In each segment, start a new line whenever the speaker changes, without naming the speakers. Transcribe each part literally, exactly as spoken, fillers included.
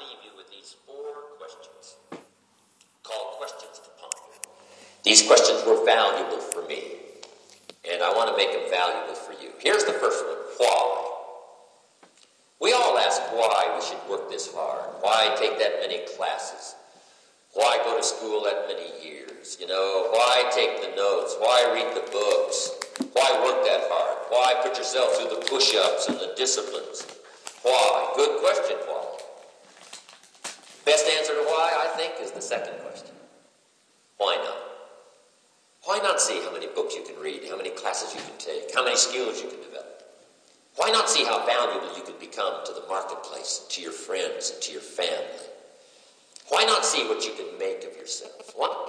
leave you with these four questions, called questions to ponder. These questions were valuable for me, and I want to make them valuable for you. Here's the first one: why? We all ask why we should work this hard, why take that many classes, why go to school that many years, you know, why take the notes, why read the books, why work that hard, why put yourself through the push-ups and the disciplines. Why? Good question, why? Best answer to why, I think, is the second question. Why not? Why not see how many books you can read, how many classes you can take, how many skills you can develop? Why not see how valuable you can become to the marketplace, to your friends, and to your family? Why not see what you can make of yourself? Why?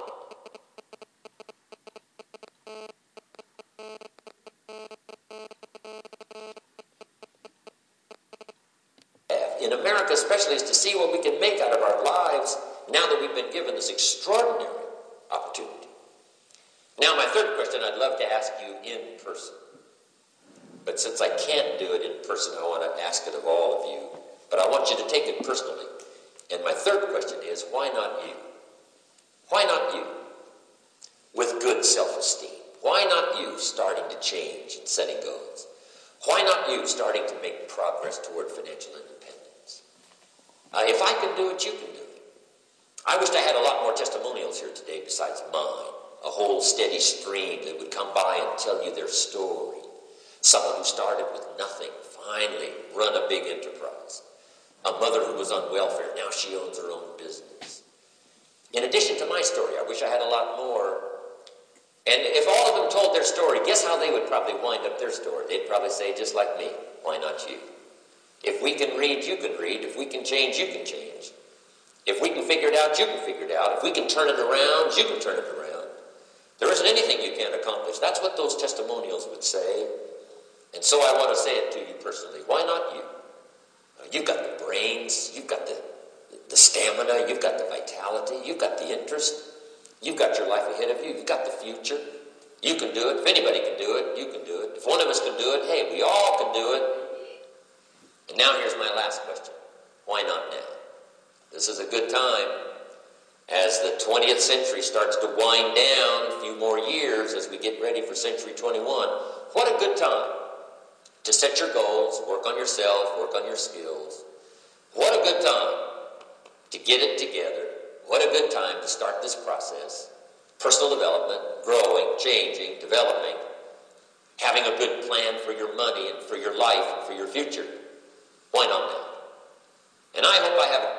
In America especially, is to see what we can make out of our lives now that we've been given this extraordinary opportunity. Now, my third question I'd love to ask you in person. But since I can't do it in person, I want to ask it of all of you. But I want you to take it personally. And my third question is, why not you? Why not you? With good self-esteem. Why not you starting to change and setting goals? Why not you starting to make progress toward financial independence? Uh, if I can do it, you can do it. I wished I had a lot more testimonials here today besides mine. A whole steady stream that would come by and tell you their story. Someone who started with nothing, finally run a big enterprise. A mother who was on welfare, now she owns her own business. In addition to my story, I wish I had a lot more. And if all of them told their story, guess how they would probably wind up their story? They'd probably say, just like me, why not you? If we can read, you can read. If we can change, you can change. If we can figure it out, you can figure it out. If we can turn it around, you can turn it around. There isn't anything you can't accomplish. That's what those testimonials would say. And so I want to say it to you personally. Why not you? You've got the brains, you've got the, the stamina, you've got the vitality, you've got the interest, you've got your life ahead of you, you've got the future. You can do it. If anybody can do it, you can do it. If one of us can do it, hey, we all can do it. And now here's my last question. Why not now? This is a good time. As the twentieth century starts to wind down, a few more years as we get ready for century twenty-one, what a good time to set your goals, work on yourself, work on your skills. What a good time to get it together. What a good time to start this process. Personal development, growing, changing, developing, having a good plan for your money and for your life and for your future. Why not now? And I hope I have a